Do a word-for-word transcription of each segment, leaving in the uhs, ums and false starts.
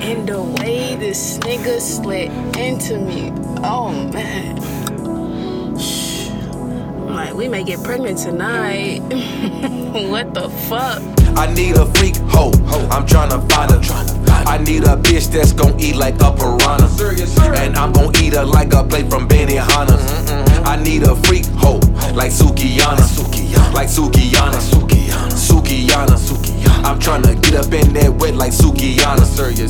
And the way this nigga slid into me, oh man. I'm like, we may get pregnant tonight. What the fuck? I need a freak hoe, I'm tryna find her. I need a bitch that's gon' eat like a piranha, and I'm gon' eat her like a plate from Benihana. I need a freak hoe, like Sukiyana, like Sukiyana, Sukiyana. I'm tryna get up in that wet like Sukiyana.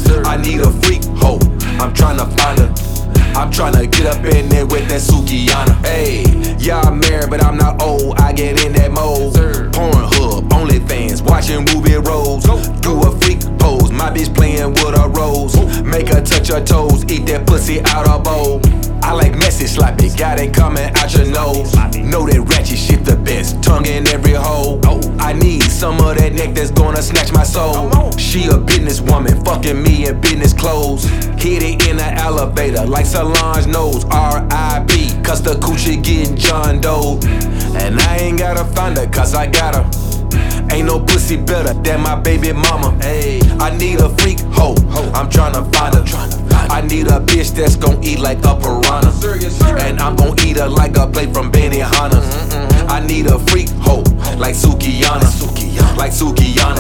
I need a freak hoe, I'm tryna find her. I'm tryna get up in there with that Sukiyana. Hey, yeah, I'm married, but I'm not old. I get in that mode. Pornhub, OnlyFans, watching movie roles. Do a freak pose, my bitch playing with her rose. Make her touch her toes, eat that pussy out her bowl. I like messy sloppy, got it coming out your nose. Know that ratchet shit the best, tongue in every hole. I need some of that neck that's gonna snatch my soul. She a businesswoman, fucking me in business clothes. Hit it in the elevator like Solange knows. R I P, cause the coochie getting John Doe. And I ain't gotta find her, cause I got her. Ain't no pussy better than my baby mama. Hey, I need a freak hoe, I'm tryna find her. I need a bitch that's gon' eat like a piranha, and I'm gon' eat her like a plate from Benihana. I need a freak hoe, like Sukiyana, like Sukiyana,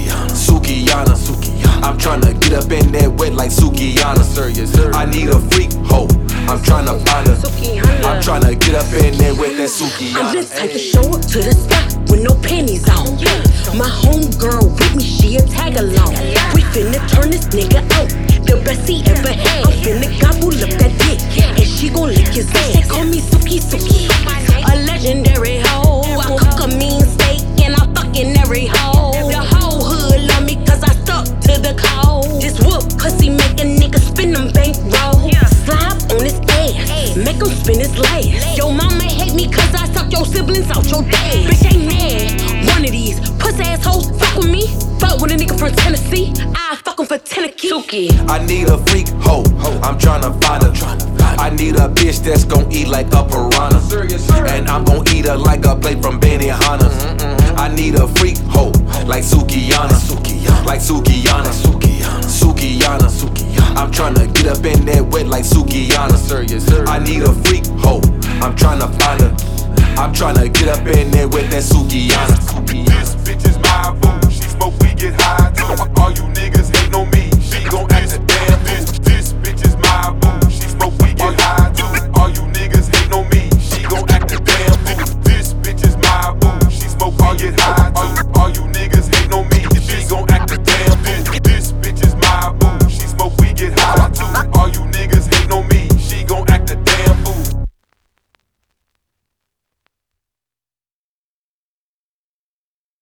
Sukiyana. I'm tryna get up in that wet like Sukiyana. I need a freak hoe, I'm tryna find her. I'm tryna get up in there with that Sukiyana. I'm just type to show up to the spot with no panties on. My homegirl with me, she a tag along. We finna turn this nigga out, the best he ever had. I'm finna gobble up that dick, and she gon' lick his ass. They call me Suki Suki, a legendary hoe. I cook a mean steak and I fucking every hoe. The whole hood love me cause I stuck to the code. This whoop pussy make a nigga spin them bankroll. Slide on his ass, make him spin his last. Yo mama hate me cause I suck your siblings out your dad. Bitch ain't mad, one of these pussy assholes fuck with me. Fuck with a nigga from Tennessee, I fuck him for Tennessee. I need a freak hoe, I'm tryna find her. I need a bitch that's gon' eat like a piranha, and I'm gon' eat her like a plate from Benihana. I need a freak hoe, like Sukiyana, like Sukiyana, Sukiyana. I'm tryna get up in that wet like Sukiyana. I need a freak hoe, I'm tryna find her. I'm tryna get up in there with that Sukiyana. This bitch is my boo, she smoke, we get high. All you niggas